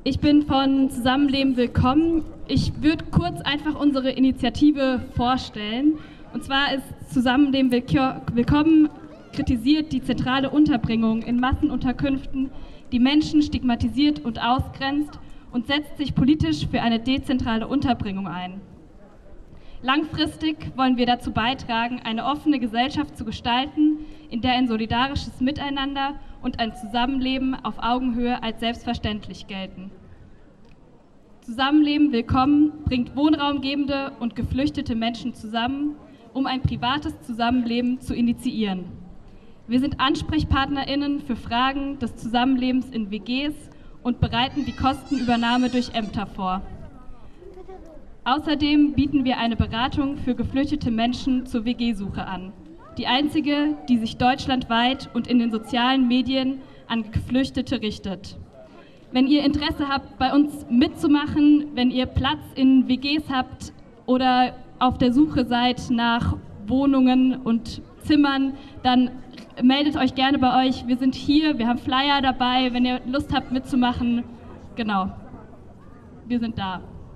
Ich bin von Zusammenleben willkommen. Ich würde kurz einfach unsere Initiative vorstellen. Und zwar ist Zusammenleben willkommen kritisiert die zentrale Unterbringung in Massenunterkünften, die Menschen stigmatisiert und ausgrenzt und setzt sich politisch für eine dezentrale Unterbringung ein. Langfristig wollen wir dazu beitragen, eine offene Gesellschaft zu gestalten, in der ein solidarisches Miteinander und ein Zusammenleben auf Augenhöhe als selbstverständlich gelten. Zusammenleben willkommen bringt wohnraumgebende und geflüchtete Menschen zusammen, um ein privates Zusammenleben zu initiieren. Wir sind AnsprechpartnerInnen für Fragen des Zusammenlebens in WGs und bereiten die Kostenübernahme durch Ämter vor. Außerdem bieten wir eine Beratung für geflüchtete Menschen zur WG-Suche an. Die einzige, die sich deutschlandweit und in den sozialen Medien an Geflüchtete richtet. Wenn ihr Interesse habt, bei uns mitzumachen, wenn ihr Platz in WGs habt oder auf der Suche seid nach Wohnungen und Zimmern, dann meldet euch gerne bei euch. Wir sind hier, wir haben Flyer dabei, wenn ihr Lust habt mitzumachen. Genau, wir sind da.